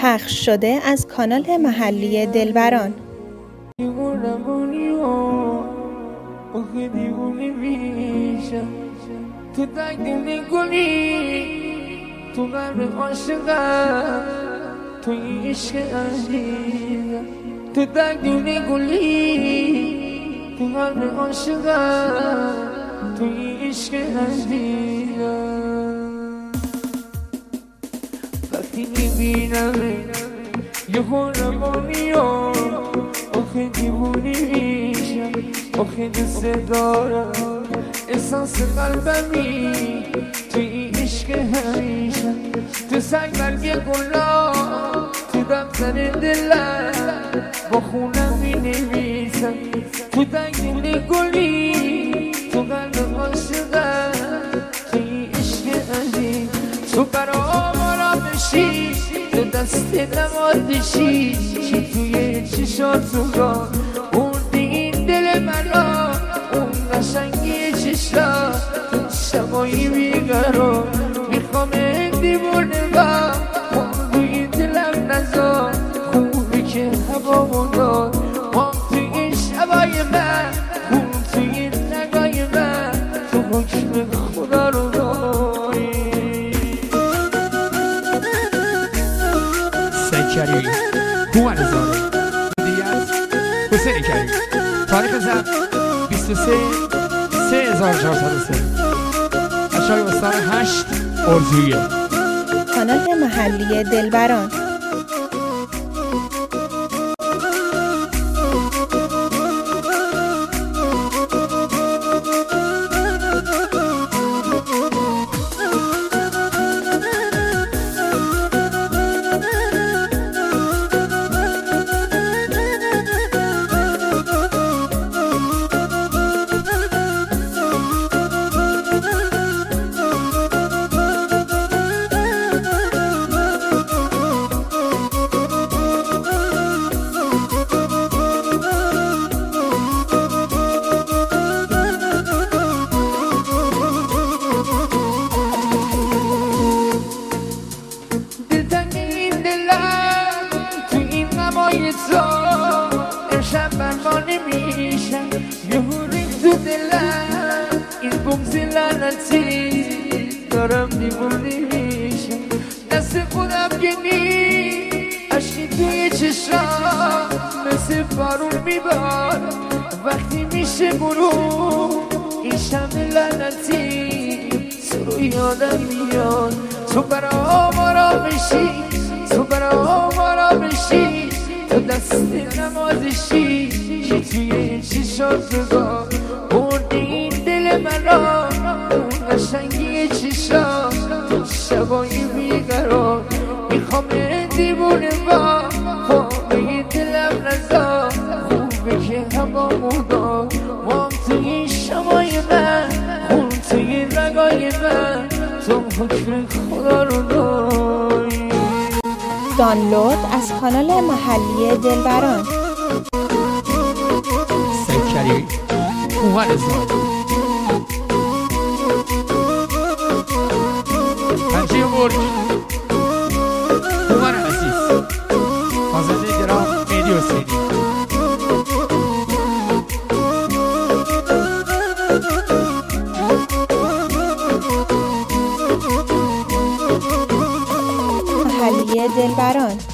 پخش شده از کانال محلی دلبران. تو دقیقی گلی تو قلب عاشقم تو عشق عزیزم تو دقیقی گلی تو قلب عاشقم تو عشق عزیزم وقتی میبینم یه خورمانی آخه دیوونی میشم آخه دوست دارم احساس قلبمی توی عشق همیشه تو سنگ برگ گلا تو دفتر دلم با خونم می نویسم تو دنگل گلی تو قلب عاشقم توی عشق عزیز تو برام آرام بشی تو دست نمازشی چی توی چشاتو را بردی این دل مرا اون قشنگی چشا شبایی بیقرار میخوام دیوونه با روی دلم نزار خوبی که هوا مدار هم توی شبای من اون توی نگای من تو حکم خدا رو داری سید کریمی هومن زاره دیگه از حسین کریمی تاریخ زن 23/3403 اشای استان 8 ارزویه. کانال محلی دلبران. امشب برمانه میشم یه ریخ تو دلم این بغض لعنتی دارم دیوونه میشم دست خودم گنی عشقی توی چشم مثل بارون میبارم وقتی میشه برون این شمع لعنتی تو رو یادم میاد تو برام آرام بشی تو برام آرام بشی تو دست نمازشی که توی چشات بگاه بردی این دل مرا اون قشنگی چشات تو شبایی بیقرار میخوام دیوونه با خوابه دلم نزا خوبه که هوا مدار مام توی شمای من خون توی رگای من تو حکم خدا رو داری. دانلود از کانال محلی دلبران. سید کریمی هومن زاره پنجه برج هومن عزیز آزاده گرام مهدی حسینی. محلی دلبران.